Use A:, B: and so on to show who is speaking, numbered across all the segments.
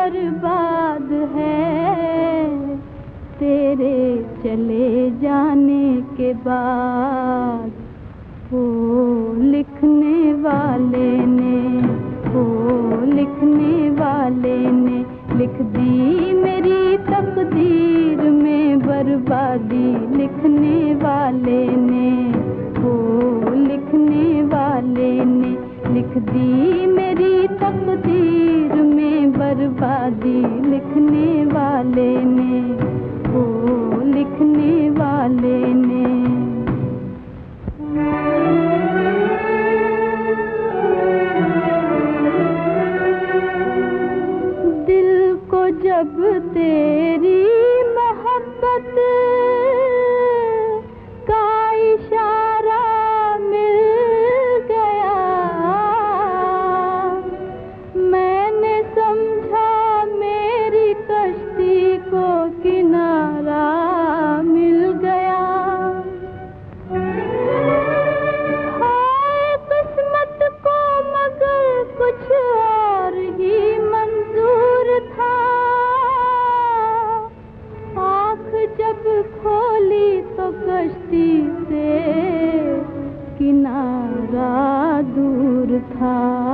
A: बर्बाद है तेरे चले जाने के बाद। वो लिखने वाले ने लिख दी मेरी तकदीर में बर्बादी। लिखने वाले ने, वो लिखने वाले ने लिख दी मेरी तकदीर में बर्बादी। लिखने वाले ने, वो लिखने वाले ने। दिल को जब तेरी मोहब्बत का इशारा मिल गया, मैंने समझा मेरी कश्ती को किनारा मिल गया। हाय किस्मत को मगर कुछ और ही मंजूर था। आँख जब खोली तो कश्ती से किनारा दूर था।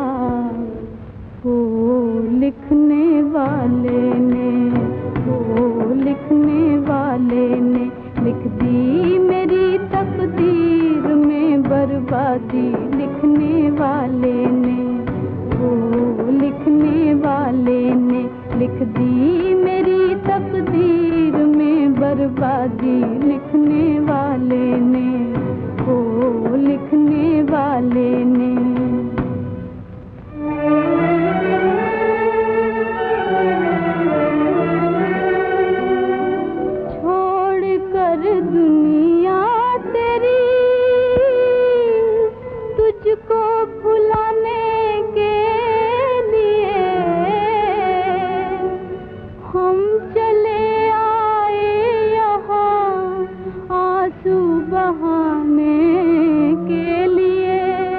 A: वो लिखने वाले ने, वो लिखने वाले ने लिख दी मेरी तकदीर में बर्बादी। लिखने वाले ने, वो लिखने वाले ने लिख दी मेरी तकदीर में बर्बादी। लिखने वाले ने, वो लिखने वाले ने। छोड़ कर दुनिया तेरी तुझको भुलाने के लिए हम चले आए यहाँ आंसू बहाने के लिए।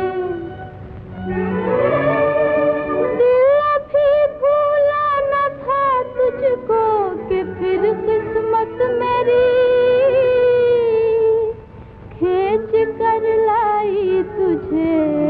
A: दिल अभी भूला न था तुझको कि फिर किस्मत मेरी खींच कर लाई तुझे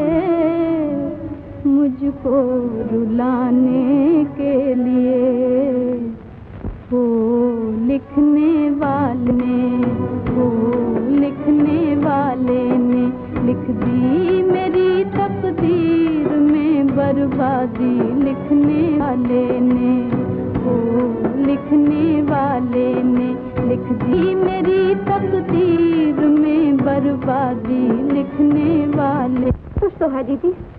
A: मुझको रुलाने के लिए। वो लिखने वाले ने, वो लिखने वाले ने लिख दी मेरी तकदीर में बर्बादी। लिखने वाले ने, वो लिखने वाले ने लिख दी मेरी तकदीर में बर्बादी। लिखने वाले।
B: कुछ तो है दीदी।